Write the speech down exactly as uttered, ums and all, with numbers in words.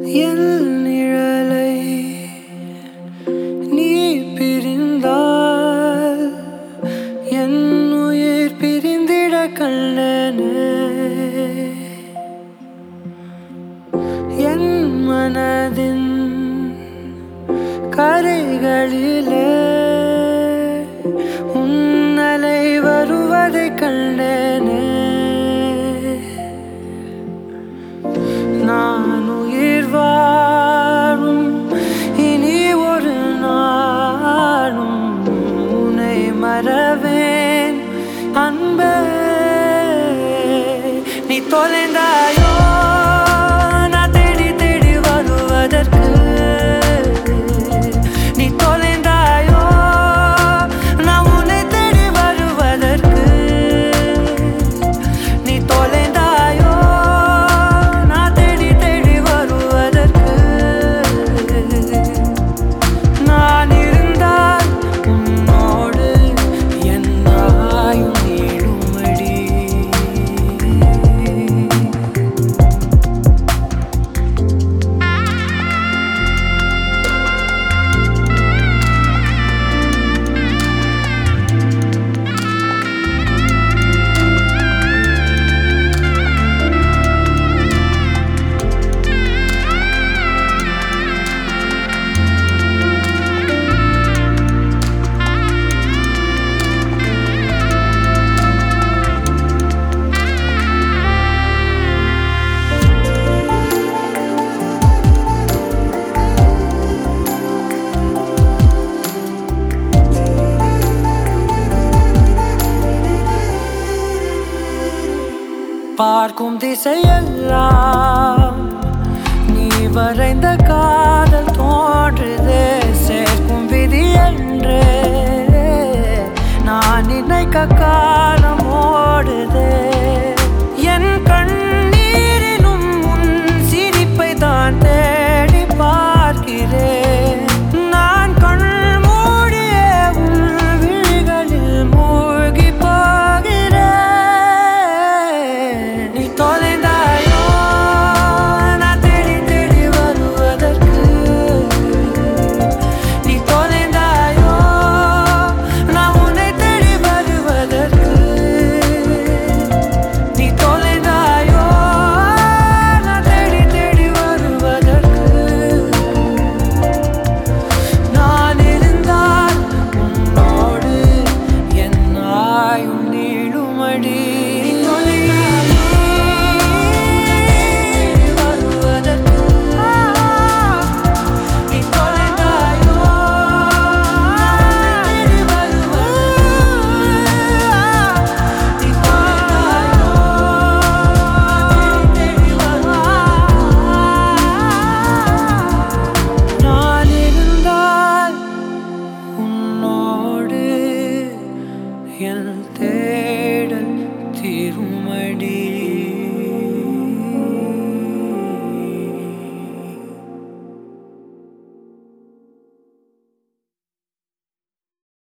என் நிழலை நீ பிரிந்தால் என் உயிர் பிரிந்திட கண்டனே. என் மனதின் கரைகளிலே உன்னலை வருவதை கண்டனே. நான் உயிர் வாழும் இனி ஒரு நாளும் உன்னை மறவேன் அன்பே. நீ தொலைந்தாயோ நான் தேடி தேடி வருவதற்கு. நீ தொலைந்தாயோ நான் உன்னை தேடி வருவதற்கு. நீ தொலைந்தாயோ நான் தேடி தேடி வருவதற்கு. நான் இருந்தால் உன்னோடு என் ஆயுள் நீளுமடி. பார்க்கும் திசையெல்லாம் நீ வரைந்த காதல் தோன்றுதே. சேர்க்கும் விதி என்றே நான் நினைக்க காலம் ஓடுதே.